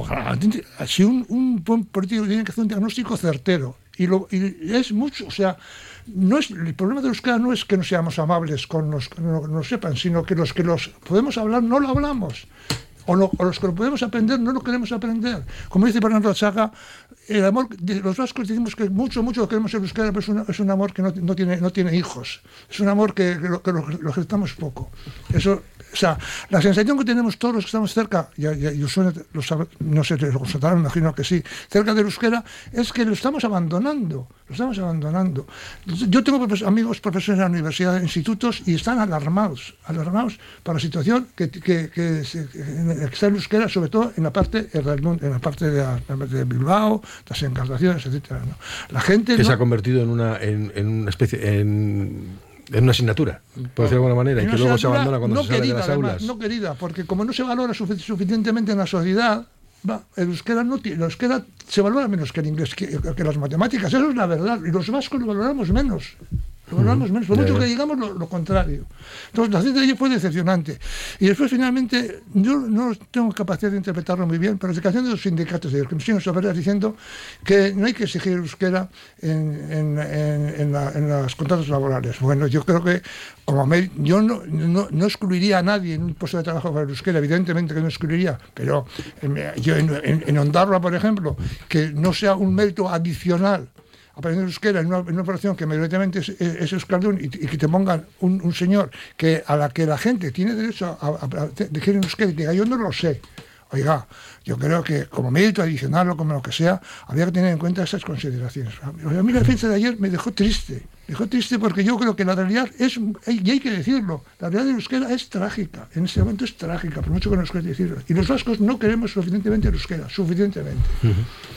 si un, un buen político tiene que hacer un diagnóstico certero y, lo, y es mucho, o sea, no es, el problema del euskera no es que no seamos amables con los que no, no sepan, sino que los que los podemos hablar no lo hablamos. O, lo, o los que lo podemos aprender no lo queremos aprender. Como dice Fernando Atxaga, el amor de los vascos decimos que mucho, mucho lo queremos en euskera, pero es, una, es un amor que no, no, tiene, no tiene hijos. Es un amor que, que, lo, que lo, lo gestamos poco. Eso, o sea, la sensación que tenemos todos los que estamos cerca, y, y, y Usune, lo sabe, no sé, lo constatarán, me imagino que sí, cerca del euskera, es que lo estamos abandonando. Lo estamos abandonando. Yo tengo profes- amigos profesores en la universidad, en institutos, y están alarmados, alarmados por la situación que, que, que, se, que está en euskera, sobre todo en la parte, en la parte de, la, de Bilbao, las encartaciones, etcétera, ¿no? La gente que no, se ha convertido en una, en, en una especie, en, en una asignatura, por decirlo de alguna manera, y que luego se abandona cuando no se sale querida, de las además, aulas. no querida, porque como no se valora sufic- suficientemente en la sociedad, va, el euskera, no tiene, el euskera se valora menos que el inglés, que, que las matemáticas, eso es la verdad, y los vascos lo valoramos menos. Lo valoramos menos, por Ya, mucho ya. que digamos lo, lo contrario. Entonces, la cita de ayer fue decepcionante. Y después, finalmente, yo no tengo capacidad de interpretarlo muy bien, pero la declaración de los sindicatos de comisiones obreras diciendo que no hay que exigir euskera en, en, en, en, la, en los contratos laborales. Bueno, yo creo que, como me, yo no, no, no excluiría a nadie en un puesto de trabajo para el euskera, evidentemente que no excluiría, pero en, yo en, en, en Ondarroa, por ejemplo, que no sea un mérito adicional aprender euskera en una, en una población que mayoritariamente es, es, es euskaldun y, y que te pongan un, un señor que a la que la gente tiene derecho a, a, a decir en euskera y diga, yo no lo sé. Oiga, yo creo que como mérito adicional o como lo que sea, había que tener en cuenta esas consideraciones. A mí la defensa de ayer me dejó triste, me dejó triste porque yo creo que la realidad es, y hay que decirlo, la realidad de euskera es trágica, en este momento es trágica, por mucho que nos cueste decirlo. Y los vascos no queremos suficientemente el euskera, suficientemente. Uh-huh.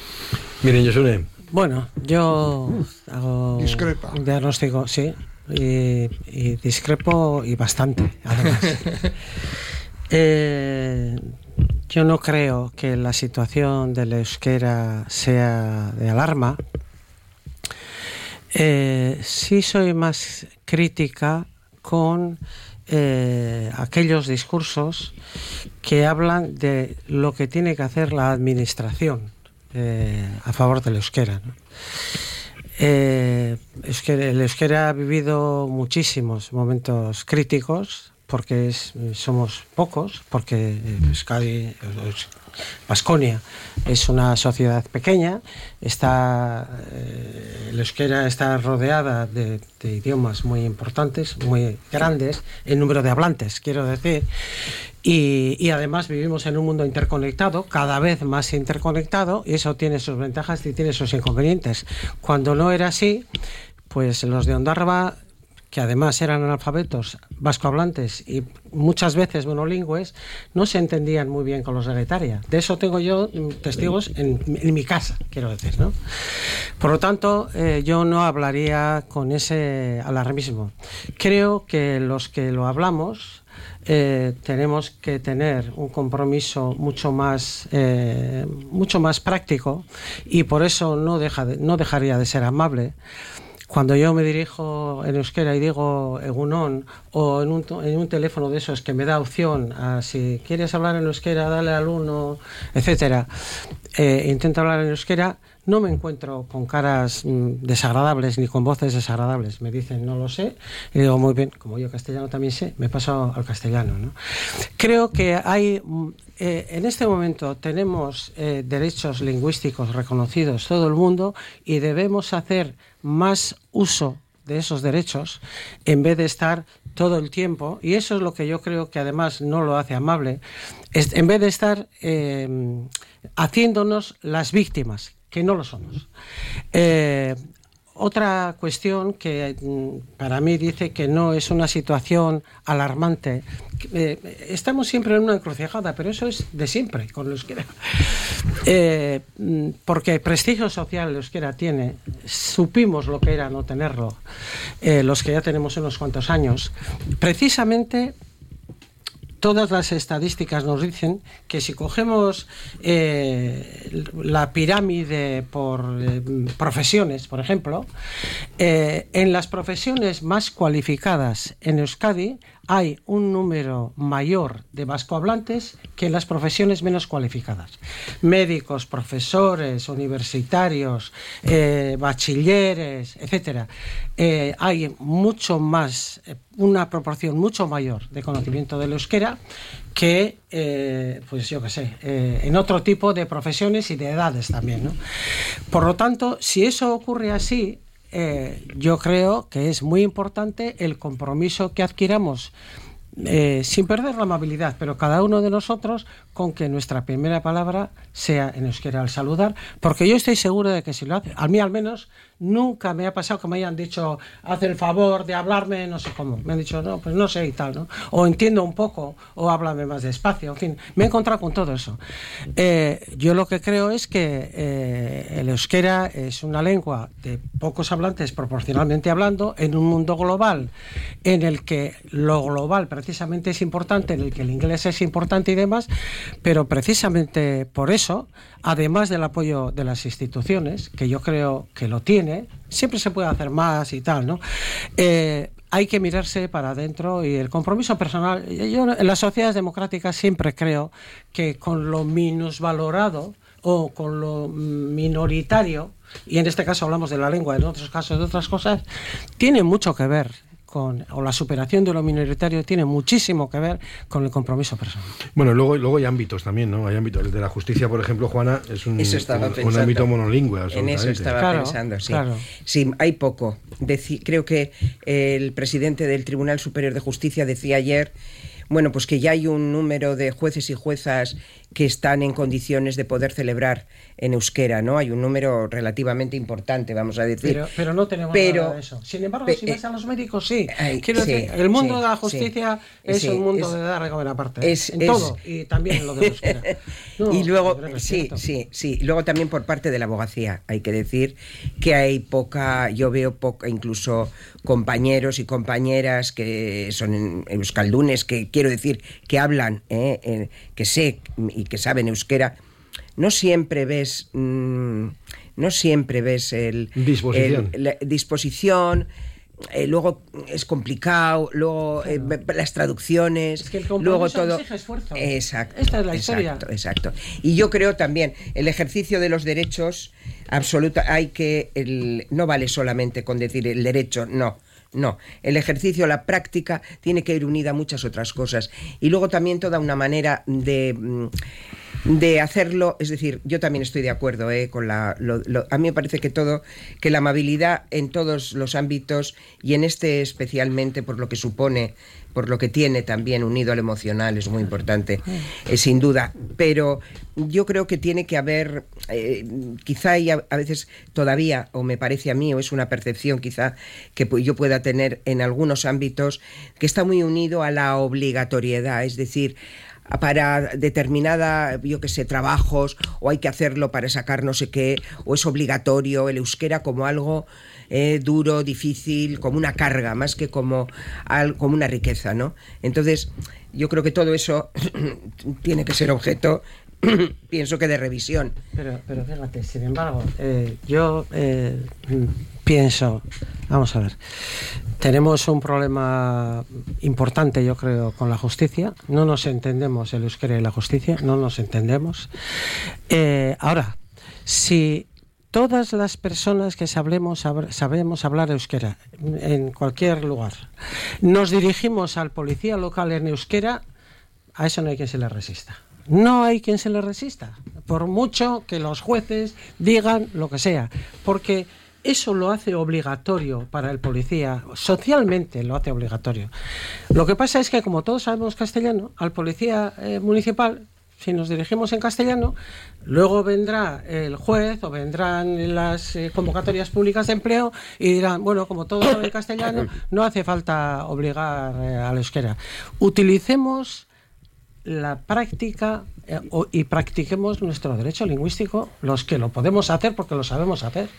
Miren, Josune. Bueno, yo hago Discrepa. un diagnóstico, sí, y, y discrepo y bastante, además. eh, yo no creo que la situación del euskera sea de alarma. Eh, sí soy más crítica con eh, aquellos discursos que hablan de lo que tiene que hacer la administración Eh, a favor del euskera, ¿no? Eh, euskera, el euskera ha vivido muchísimos momentos críticos porque es, somos pocos, porque Euskadi, Baskonia es una sociedad pequeña, está, eh, el euskera está rodeada de, de idiomas muy importantes, muy grandes, el número de hablantes, quiero decir. Y, y además vivimos en un mundo interconectado, cada vez más interconectado, y eso tiene sus ventajas y tiene sus inconvenientes. Cuando no era así, pues los de Ondarroa, que además eran analfabetos vascohablantes y muchas veces monolingües, no se entendían muy bien con los de Getaria. De eso tengo yo testigos en, en mi casa, quiero decir, ¿no? Por lo tanto, eh, yo no hablaría con ese alarmismo. Creo que los que lo hablamos Eh, tenemos que tener un compromiso mucho más eh, mucho más práctico y por eso no deja de, no dejaría de ser amable. Cuando yo me dirijo en euskera y digo egunon o en un, en un teléfono de esos que me da opción a si quieres hablar en euskera dale al uno, etcétera, eh, intento hablar en euskera, no me encuentro con caras mm, desagradables ni con voces desagradables. Me dicen no lo sé y digo muy bien, como yo castellano también sé, me paso al castellano, ¿no? Creo que hay eh, en este momento tenemos eh, derechos lingüísticos reconocidos todo el mundo y debemos hacer más uso de esos derechos en vez de estar todo el tiempo, y eso es lo que yo creo que además no lo hace amable, es, en vez de estar eh, haciéndonos las víctimas, que no lo somos. Eh, otra cuestión que para mí dice que no es una situación alarmante. Eh, estamos siempre en una encrucijada, pero eso es de siempre con el euskera. Eh, porque prestigio social el euskera tiene, supimos lo que era no tenerlo, eh, los que ya tenemos unos cuantos años. Precisamente todas las estadísticas nos dicen que si cogemos eh, la pirámide por eh, profesiones, por ejemplo, eh, en las profesiones más cualificadas en Euskadi hay un número mayor de vascohablantes que en las profesiones menos cualificadas. Médicos, profesores, universitarios, eh, bachilleres, etcétera. Eh, hay mucho más, una proporción mucho mayor de conocimiento del euskera que, eh, pues yo qué sé, eh, en otro tipo de profesiones y de edades también, ¿no? Por lo tanto, si eso ocurre así, Eh, yo creo que es muy importante el compromiso que adquiramos, eh, sin perder la amabilidad, pero cada uno de nosotros con que nuestra primera palabra sea en euskera al saludar, porque yo estoy seguro de que si lo hace, a mí al menos nunca me ha pasado que me hayan dicho haz el favor de hablarme, no sé cómo, me han dicho no, pues no sé y tal, ¿no? O entiendo un poco, o háblame más despacio, en fin, me he encontrado con todo eso. Eh, yo lo que creo es que eh, el euskera es una lengua de pocos hablantes proporcionalmente hablando, en un mundo global en el que lo global precisamente es importante, en el que el inglés es importante y demás, pero precisamente por eso, además del apoyo de las instituciones, que yo creo que lo tiene, siempre se puede hacer más y tal, ¿no? Eh, hay que mirarse para adentro y el compromiso personal. Yo en las sociedades democráticas siempre creo que con lo minusvalorado o con lo minoritario, y en este caso hablamos de la lengua, en otros casos de otras cosas, tiene mucho que ver con, o la superación de lo minoritario tiene muchísimo que ver con el compromiso personal. Bueno, luego, luego hay ámbitos también, ¿no? Hay ámbitos. El de la justicia, por ejemplo, Juana, es un, un, un ámbito monolingüe. En eso estaba claro, pensando, sí. Claro. Sí, hay poco. Deci- creo que el presidente del Tribunal Superior de Justicia decía ayer, bueno, pues que ya hay un número de jueces y juezas que están en condiciones de poder celebrar en euskera, ¿no? Hay un número relativamente importante, vamos a decir. Pero, pero no tenemos pero, nada de eso. Sin embargo, pe, si vas a los médicos, sí. Ay, Quiero sí, decir, el mundo sí, de la justicia sí, es sí, un mundo es, de dar de comer aparte. Es, en es, todo, y también en lo de euskera. No, y luego, es sí, cierto. sí, sí. Luego también por parte de la abogacía, hay que decir que hay poca, yo veo poca, incluso compañeros y compañeras que son euskaldunes, que quiero decir, que hablan, eh, eh, que sé y que saben euskera. No siempre ves, mmm, no siempre ves el disposición, el, la disposición. Eh, luego es complicado, luego eh, las traducciones, es que el luego todo. Exige esfuerzo. Exacto. Esta es la exacto, historia. Exacto. Y yo creo también el ejercicio de los derechos absoluta, hay que el, no vale solamente con decir el derecho, no. No, el ejercicio, la práctica tiene que ir unida a muchas otras cosas. Y luego también toda una manera de, de hacerlo, es decir, yo también estoy de acuerdo eh, con la... Lo, lo, a mí me parece que todo, que la amabilidad en todos los ámbitos y en este especialmente por lo que supone, por lo que tiene también unido al emocional, es muy importante, eh, sin duda. Pero yo creo que tiene que haber, eh, quizá hay a, a veces todavía, o me parece a mí, o es una percepción quizá que yo pueda tener en algunos ámbitos, que está muy unido a la obligatoriedad, es decir, para determinada, yo que sé, trabajos, o hay que hacerlo para sacar no sé qué, o es obligatorio el euskera como algo eh, duro, difícil, como una carga, más que como, al, como una riqueza, ¿no? Entonces, yo creo que todo eso tiene que ser objeto, pienso que de revisión. Pero, pero fíjate, sin embargo, eh, yo eh, pienso, vamos a ver, tenemos un problema importante, yo creo, con la justicia. No nos entendemos el euskera y la justicia, no nos entendemos. Eh, ahora, Si todas las personas que sabremos, sabemos hablar euskera en cualquier lugar, nos dirigimos al policía local en euskera, a eso no hay quien se le resista. No hay quien se le resista, por mucho que los jueces digan lo que sea, porque eso lo hace obligatorio para el policía, socialmente lo hace obligatorio. Lo que pasa es que, como todos sabemos castellano, al policía eh, municipal, si nos dirigimos en castellano, luego vendrá el juez o vendrán las eh, convocatorias públicas de empleo y dirán, bueno, como todos saben castellano, no hace falta obligar eh, al euskera. Utilicemos la práctica eh, o, y practiquemos nuestro derecho lingüístico, los que lo podemos hacer porque lo sabemos hacer.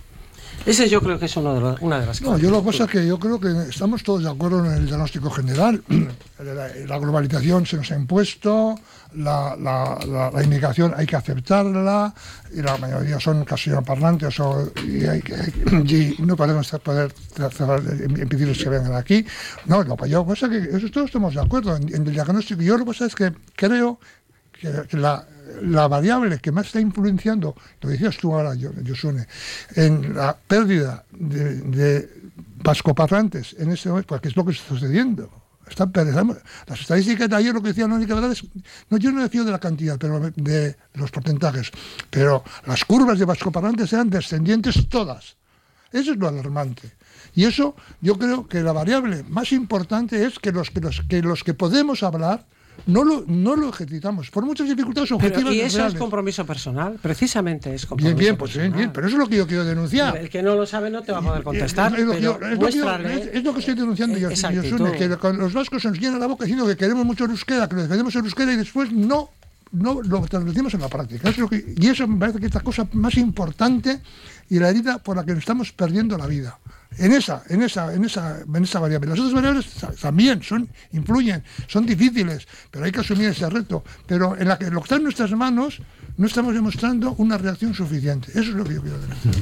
Ese yo creo que es uno de los, una de las cosas. No, yo lo que pasa es que yo creo que estamos todos de acuerdo en el diagnóstico general. La, la globalización se nos ha impuesto, la, la, la, la inmigración hay que aceptarla, y la mayoría son castellanoparlantes o, y, hay, y no podemos poder impedirles que vengan aquí. No, lo que yo pasa es que eso todos estamos de acuerdo en, en el diagnóstico. Yo lo que pasa es que creo que, que la la variable que más está influenciando, lo decías tú ahora, Josune, en la pérdida de, de vascoparlantes en ese momento, porque es lo que está sucediendo. Están perdiendo. Las estadísticas de ayer lo que decían, la única verdad es, no, yo no decía de la cantidad, pero de los porcentajes, pero las curvas de vascoparlantes eran descendientes todas. Eso es lo alarmante. Y eso, yo creo que la variable más importante es que los que, los, que, los que podemos hablar, No lo, no lo ejercitamos, por muchas dificultades objetivas. Pero, y eso reales. Es compromiso personal, precisamente es compromiso bien, bien, pues personal. Bien, bien, pero eso es lo que yo quiero denunciar. El que no lo sabe no te va a poder contestar. Es, es, lo, que yo, es, lo, que yo, es, es lo que estoy denunciando yo, Josune, que con los vascos se nos llena la boca diciendo que queremos mucho el euskera, que lo defendemos el euskera y después no, no lo transmitimos en la práctica. Eso es lo que, y eso me parece que es la cosa más importante y la herida por la que nos estamos perdiendo la vida. En esa, en esa, en esa, en esa variable. Las otras variables también son, influyen, son difíciles, pero hay que asumir ese reto. Pero en la que lo que está en nuestras manos, no estamos demostrando una reacción suficiente. Eso es lo que yo quiero decir.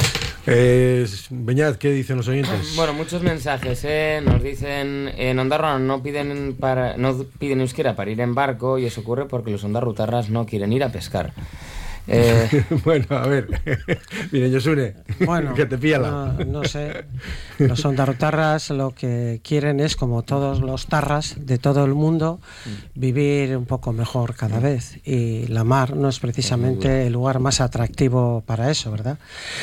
Eh, Beñat, ¿qué dicen los oyentes? Bueno, muchos mensajes, ¿eh? Nos dicen en Ondarroa no piden para, no piden euskera para ir en barco, y eso ocurre porque los ondarrutarras no quieren ir a pescar. Eh... bueno, a ver, mire, Josune, bueno, que te pilla la... no, no sé, los ondarrutarras lo que quieren es, como todos los tarras de todo el mundo, vivir un poco mejor cada vez, y la mar no es precisamente el lugar más atractivo para eso, ¿verdad?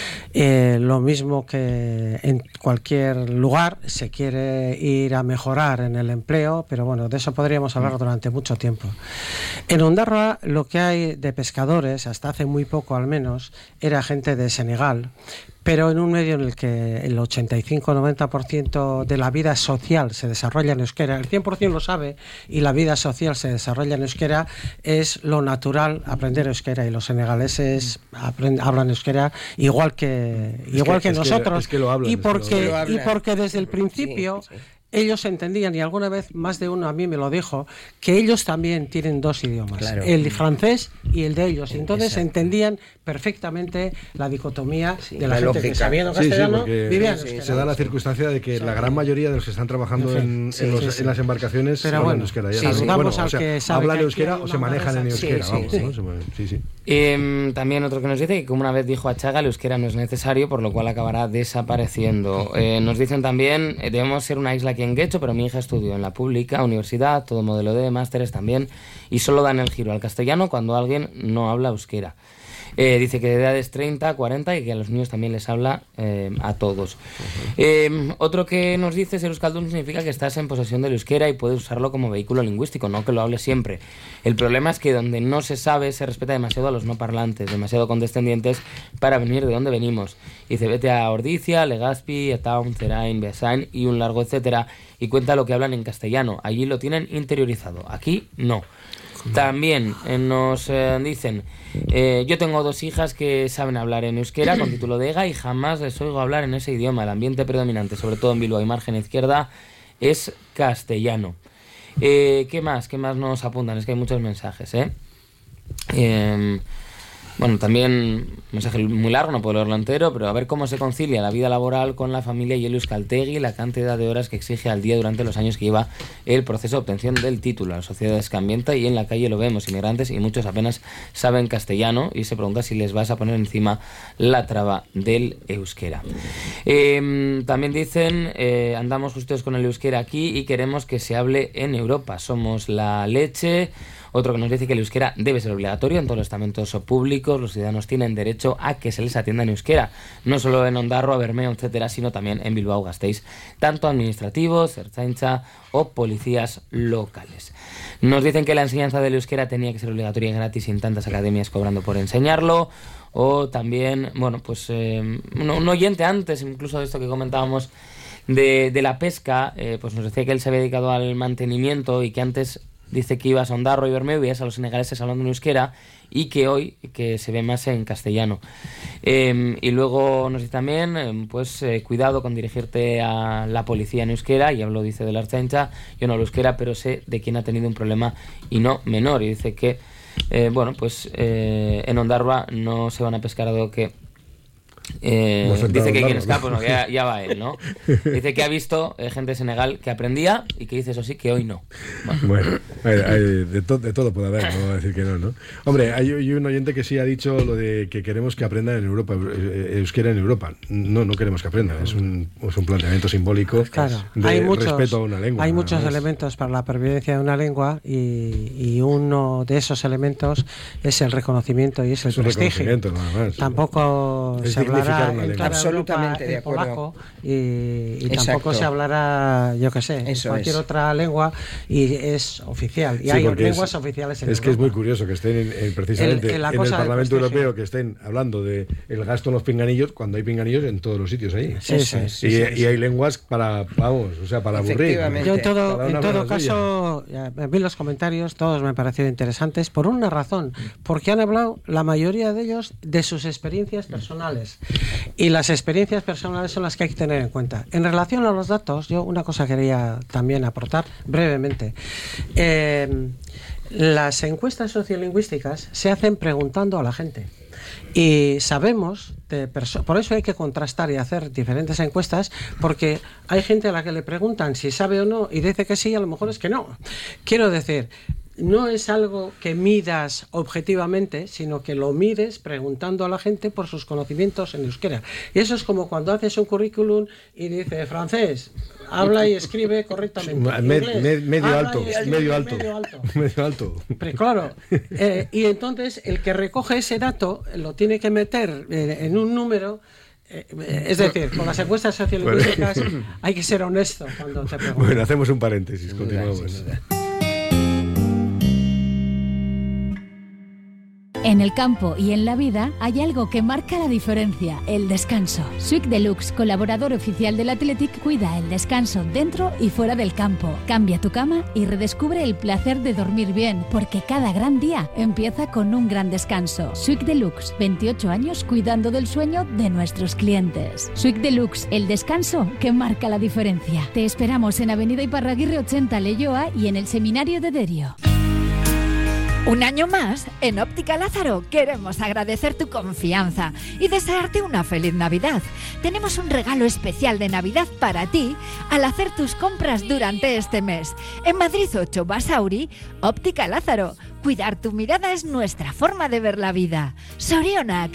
Eh, lo mismo que en cualquier lugar se quiere ir a mejorar en el empleo, pero bueno, de eso podríamos hablar durante mucho tiempo. En Ondarroa lo que hay de pescadores, hasta hace muy poco al menos, era gente de Senegal, pero en un medio en el que el ochenta y cinco a noventa por ciento de la vida social se desarrolla en euskera, el cien por ciento lo sabe, y la vida social se desarrolla en euskera, es lo natural aprender euskera, y los senegaleses aprend, hablan euskera igual que, es igual que, que nosotros, es que lo hablan, y, porque, lo y porque desde el principio... Sí, sí. Ellos entendían, y alguna vez más de uno a mí me lo dijo, que ellos también tienen dos idiomas, claro, el francés y el de ellos, y entonces Exacto. entendían perfectamente la dicotomía sí, de la, la gente lógica. Que sabiendo castellano sí, sí, vivía sí, se da la circunstancia de que sí, la gran mayoría de los que están trabajando en, sí, en, los, sí, sí. en las embarcaciones pero hablan bueno, euskera. Sí, sí, bueno, o sea, que hablan euskera o se manejan en euskera. Sí, vamos, sí, ¿no? sí. sí, sí. Eh, también otro que nos dice que, como una vez dijo Achaga, el euskera no es necesario, por lo cual acabará desapareciendo. Eh, nos dicen también, eh, debemos ser una isla aquí en Guecho, pero mi hija estudió en la pública, universidad, todo modelo de másteres también, y solo dan el giro al castellano cuando alguien no habla euskera. Eh, dice que de edades treinta, cuarenta y que a los niños también les habla eh, a todos. Uh-huh. Eh, otro que nos dice, ser euskaldun significa que estás en posesión del euskera y puedes usarlo como vehículo lingüístico, no que lo hables siempre. El problema es que donde no se sabe se respeta demasiado a los no parlantes, demasiado condescendientes para venir de donde venimos. Dice, vete a Ordizia, Legazpi, Etaun, Zerain, Beasain y un largo etcétera, y cuenta lo que hablan en castellano. Allí lo tienen interiorizado, aquí no. También eh, nos eh, dicen, eh, yo tengo dos hijas que saben hablar en euskera con título de EGA y jamás les oigo hablar en ese idioma. El ambiente predominante, sobre todo en Bilbao y margen izquierda, es castellano. Eh, ¿Qué más? ¿Qué más nos apuntan? Es que hay muchos mensajes, ¿eh? eh Bueno, también un mensaje muy largo, no puedo leerlo entero, pero a ver cómo se concilia la vida laboral con la familia y el euskaltegi, la cantidad de horas que exige al día durante los años que lleva el proceso de obtención del título. La sociedad es cambiante y en la calle lo vemos, inmigrantes, y muchos apenas saben castellano y se pregunta si les vas a poner encima la traba del euskera. Eh, también dicen, eh, andamos justos con el euskera aquí y queremos que se hable en Europa. Somos la leche. Otro que nos dice que el euskera debe ser obligatorio en todos los estamentos públicos. Los ciudadanos tienen derecho a que se les atienda en euskera, no solo en Ondarroa, Bermeo, etcétera, sino también en Bilbao, Gasteiz, tanto administrativos, ertzaintza o policías locales. Nos dicen que la enseñanza del euskera tenía que ser obligatoria y gratis, sin tantas academias cobrando por enseñarlo. O también, bueno, pues eh, un, un oyente antes, incluso de esto que comentábamos de, de la pesca, eh, pues nos decía que él se había dedicado al mantenimiento y que antes dice que ibas a Ondarroa y Bermeo y veías a los senegaleses hablando en euskera, y que hoy que se ve más en castellano. Eh, y luego nos dice también, eh, pues eh, cuidado con dirigirte a la policía en euskera, y hablo, dice, de la ertzaintza. Yo no hablo euskera, pero sé de quién ha tenido un problema y no menor. Y dice que, eh, bueno, pues eh, en Ondarroa no se van a pescar, dado que Eh, dice que quien escapa, pues no, ya, ya va él, ¿no? Dice que ha visto eh, gente de Senegal que aprendía y que dice eso sí, que hoy no. Bueno, hay, hay de, to, de todo puede haber, no voy a decir que no, ¿no? Hombre, hay, hay un oyente que sí ha dicho lo de que queremos que aprendan en Europa, eh, euskera en Europa. No, no queremos que aprendan, es un, es un planteamiento simbólico, claro, de hay muchos, respeto a una lengua. Hay muchos elementos para la pervivencia de una lengua, y, y uno de esos elementos es el reconocimiento y es el es un prestigio. Reconocimiento, nada más. Tampoco es se hablará en lengua. toda Absolutamente Europa de en acuerdo. polaco, y, y tampoco se hablará, yo qué sé, en Eso cualquier es. otra lengua, y es oficial. Y Sí, hay porque lenguas es, oficiales en Es Europa. que es muy curioso que estén en, en, precisamente El- en la en el cosa del Parlamento prestigio. Europeo, que estén hablando de el gasto en los pinganillos, cuando hay pinganillos en todos los sitios ahí. Sí, sí, y, sí, sí, y sí. hay lenguas para, vamos, o sea, para aburrir. Yo en todo, Cada en una todo con la suya. caso, ya, a mí los comentarios todos me han parecido interesantes por una razón, porque han hablado la mayoría de ellos de sus experiencias personales, y las experiencias personales son las que hay que tener en cuenta. En relación a los datos, yo una cosa quería también aportar brevemente. Eh, las encuestas sociolingüísticas se hacen preguntando a la gente. Y sabemos, de perso- por eso hay que contrastar y hacer diferentes encuestas, porque hay gente a la que le preguntan si sabe o no y dice que sí, a lo mejor es que no. Quiero decir, no es algo que midas objetivamente, sino que lo mides preguntando a la gente por sus conocimientos en euskera. Y eso es como cuando haces un currículum y dice francés, habla y escribe correctamente. Me- Inglés, me- medio, habla alto, y escribe medio alto, medio alto. medio alto. Pero claro, eh, y entonces el que recoge ese dato lo tiene que meter eh, en un número. Eh, es decir, con las encuestas sociolingüísticas hay que ser honesto cuando te preguntan. Bueno, hacemos un paréntesis, continuamos. En el campo y en la vida hay algo que marca la diferencia, el descanso. Suic Deluxe, colaborador oficial del Athletic, cuida el descanso dentro y fuera del campo. Cambia tu cama y redescubre el placer de dormir bien, porque cada gran día empieza con un gran descanso. Suic Deluxe, veintiocho años cuidando del sueño de nuestros clientes. Suic Deluxe, el descanso que marca la diferencia. Te esperamos en Avenida Iparraguirre ochenta, Leioa, y en el Seminario de Derio. Un año más, en Óptica Lázaro queremos agradecer tu confianza y desearte una feliz Navidad. Tenemos un regalo especial de Navidad para ti al hacer tus compras durante este mes. En Madrid ocho, Basauri, Óptica Lázaro. Cuidar tu mirada es nuestra forma de ver la vida. Sorionak.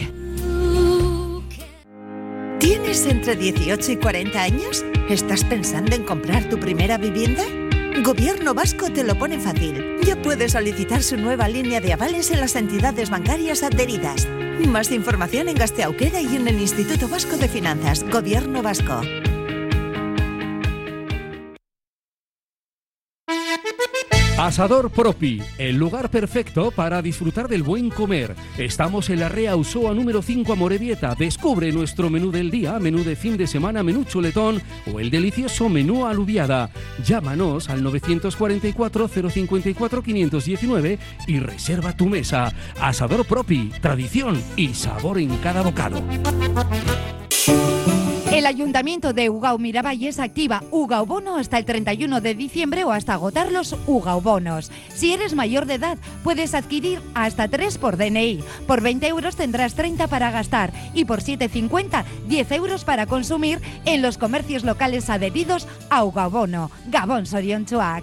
¿Tienes entre dieciocho y cuarenta años? ¿Estás pensando en comprar tu primera vivienda? Gobierno Vasco te lo pone fácil. Ya puedes solicitar su nueva línea de avales en las entidades bancarias adheridas. Más información en Gasteauquera y en el Instituto Vasco de Finanzas. Gobierno Vasco. Asador Propi, el lugar perfecto para disfrutar del buen comer. Estamos en la Rea Ausoa número cinco, Amorebieta. Descubre nuestro menú del día, menú de fin de semana, menú chuletón o el delicioso menú alubiada. Llámanos al novecientos cuarenta y cuatro, cero cincuenta y cuatro, quinientos diecinueve y reserva tu mesa. Asador Propi, tradición y sabor en cada bocado. El Ayuntamiento de Ugao Miravalles activa Ugao Bono hasta el treinta y uno de diciembre o hasta agotar los Ugao Bonos. Si eres mayor de edad, puedes adquirir hasta tres por D N I. Por veinte euros tendrás treinta para gastar y por siete cincuenta, diez euros para consumir en los comercios locales adheridos a Ugao Bono. Gabón Soriontsuak.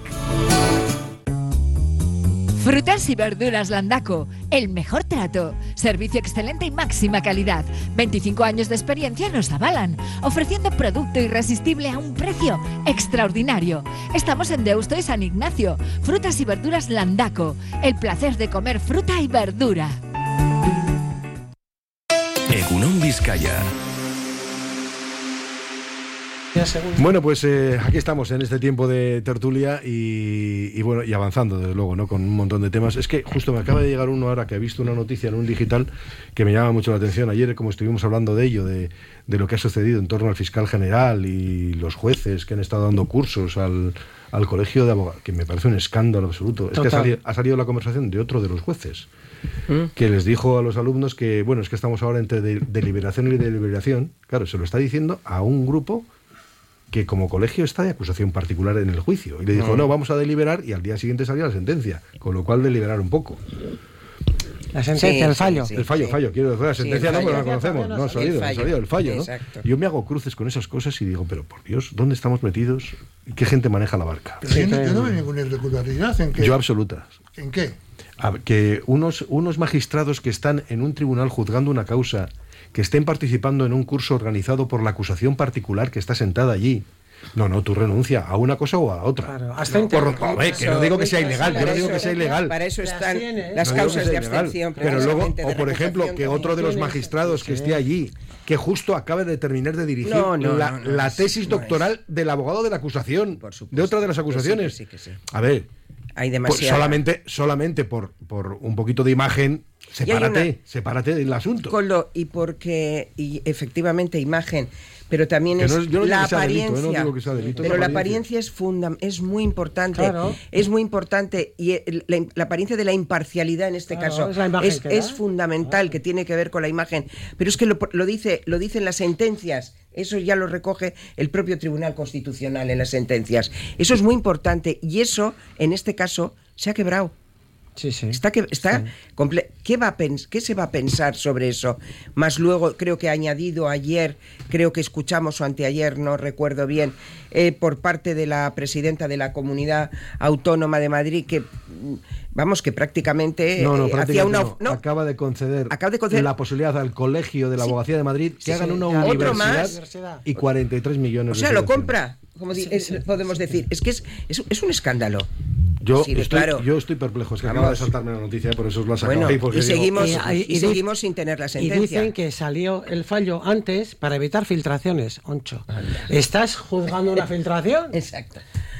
Frutas y verduras Landaco, el mejor trato, servicio excelente y máxima calidad. veinticinco años de experiencia nos avalan, ofreciendo producto irresistible a un precio extraordinario. Estamos en Deusto y San Ignacio. Frutas y verduras Landaco, el placer de comer fruta y verdura. Egunon Vizcaya. Bueno, pues eh, aquí estamos en este tiempo de tertulia y, y bueno, y avanzando desde luego, ¿no? Con un montón de temas. Es que justo me acaba de llegar uno ahora que ha visto una noticia en un digital que me llama mucho la atención. Ayer, como estuvimos hablando de ello, de, de lo que ha sucedido en torno al fiscal general y los jueces que han estado dando cursos al, al colegio de abogados, que me parece un escándalo absoluto. Es que ha salido, ha salido la conversación de otro de los jueces, ¿Mm? que les dijo a los alumnos que, bueno, es que estamos ahora entre de, deliberación y deliberación. Claro, se lo está diciendo a un grupo que como colegio está de acusación particular en el juicio. Y le dijo, no, vamos a deliberar, y al día siguiente salió la sentencia, con lo cual deliberar un poco. La sentencia, sí, el fallo. Sí, sí, el fallo, sí. fallo. Quiero decir, la sentencia sí, no, pero la conocemos. No ha salido, no ha salido el fallo, ¿no? Exacto. Yo me hago cruces con esas cosas y digo, pero por Dios, ¿dónde estamos metidos? ¿Qué gente maneja la barca? Pero yo, no, yo no veo ninguna irregularidad. ¿En qué? Yo absoluta. ¿En qué? A, que unos, unos magistrados que están en un tribunal juzgando una causa, que estén participando en un curso organizado por la acusación particular que está sentada allí. No, no, tú renuncia a una cosa o a otra. Claro, hasta no, por, por, ver, que no digo que sea ilegal, yo no digo que sea ilegal. Para eso están las causas de abstención. Pero luego, o por ejemplo, que otro de los magistrados que esté allí, que justo acabe de terminar de dirigir no, no, la, no, no, la es, tesis no doctoral es. del abogado de la acusación, de otra de las acusaciones. Que sí, que sí, que sí. A ver, hay demasiada... pues solamente, solamente por, por un poquito de imagen, sepárate, una... sepárate del asunto. Con lo, y porque, y efectivamente, imagen... Pero también es no, no la apariencia. Delito, ¿eh? No digo que sea delito, pero la la apariencia es funda, es muy importante. Claro. Es muy importante. Y la, la apariencia de la imparcialidad en este claro, caso es, es, es fundamental, claro. que tiene que ver con la imagen. Pero es que lo, lo dice, lo dicen las sentencias. Eso ya lo recoge el propio Tribunal Constitucional en las sentencias. Eso es muy importante. Y eso, en este caso, se ha quebrado. Sí, sí. Está que está sí. comple- ¿Qué va a pens- qué se va a pensar sobre eso? Más luego creo que ha añadido ayer, creo que escuchamos o anteayer, no recuerdo bien, eh, por parte de la presidenta de la Comunidad Autónoma de Madrid que vamos que prácticamente no, no, eh, prácticamente hacía una no. no, acaba de conceder, acaba de conceder la posibilidad al Colegio de la Abogacía sí. de Madrid que sí, hagan una sí. universidad y cuarenta y tres millones. O sea, de lo compra, como sí, es, sí. podemos decir. Es que es, es, es un escándalo. Yo, sí, estoy, claro. yo estoy perplejo, es que acaba de saltarme la noticia, por eso os la sacado bueno, ahí. Y, digo, seguimos, y, y, y, y seguimos sin tener la sentencia. Y dicen que salió el fallo antes para evitar filtraciones, Oncho. ¿Estás juzgando una filtración? Exacto.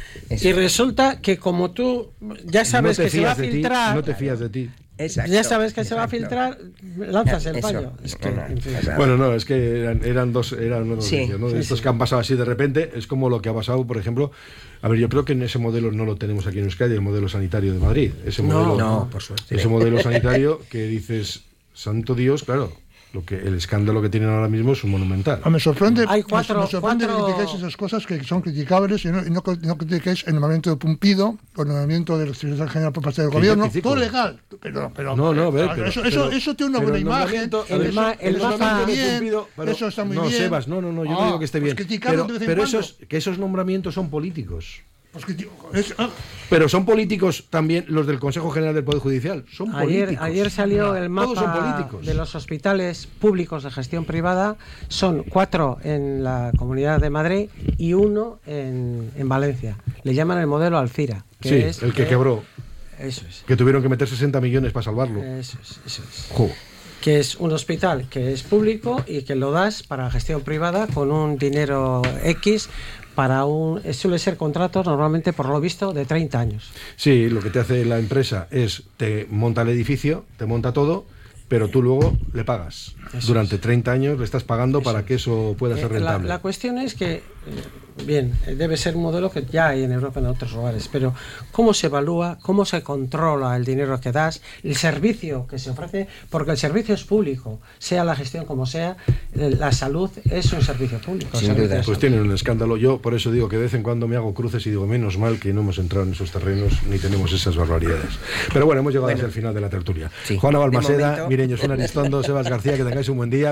Y resulta que como tú ya sabes no que se va a ti, filtrar... no te fías de ti. Exacto, ya sabes que exacto. se va a filtrar, lanzas el Eso, fallo. Es que, no, en fin. Bueno, no, es que eran, eran dos, eran dos sí, noticias, ¿no? sí, Estos sí. que han pasado así de repente, es como lo que ha pasado, por ejemplo, a ver, yo creo que en ese modelo no lo tenemos aquí en Euskadi, el modelo sanitario de Madrid. Ese no, modelo, no, por suerte. Ese modelo sanitario que dices, santo Dios, claro, lo que el escándalo que tienen ahora mismo es un monumental. Me sorprende, Hay cuatro, me, me sorprende cuatro... que critiquéis esas cosas que son criticables y no, y no, no critiquéis el nombramiento de Pumpido o el nombramiento del secretario general por parte del que gobierno. Todo legal. Pero, pero, no, no, ver, pero, eso, pero, eso, eso tiene una buena imagen. El, eso, ma, el eso, mapa, está muy bien, Pumpido, pero, eso está muy no, bien. No, Sebas, no, no, no, yo ah, no digo que esté bien. Pues pero de vez en pero cuando. esos, que esos nombramientos son políticos. Pues que, es, ah. Pero son políticos también los del Consejo General del Poder Judicial. Son ayer, políticos. ayer salió no, el mapa de los hospitales públicos de gestión privada. Son cuatro en la Comunidad de Madrid y uno en, en Valencia. Le llaman el modelo Alcira. Que sí, es el que eh, quebró. Eso es. Que tuvieron que meter sesenta millones para salvarlo. Eso es, eso es. Jo. Que es un hospital que es público y que lo das para gestión privada con un dinero X para un... Suele ser contratos normalmente, por lo visto, de treinta años. Sí, lo que te hace la empresa es te monta el edificio, te monta todo, pero tú luego le pagas. Eso Durante es. treinta años le estás pagando eso para que eso pueda ser rentable. La, la cuestión es que... bien, debe ser un modelo que ya hay en Europa en otros lugares, pero ¿cómo se evalúa, cómo se controla el dinero que das, el servicio que se ofrece? Porque el servicio es público, sea la gestión como sea, la salud es un servicio público. Sin duda. Pues tienen un escándalo. Yo por eso digo que de vez en cuando me hago cruces y digo, menos mal que no hemos entrado en esos terrenos ni tenemos esas barbaridades. Pero bueno, hemos llegado bueno. hasta el final de la tertulia. Sí. Juana Balmaseda, Mireño Sun Aristondo, Sebas García, que tengáis un buen día.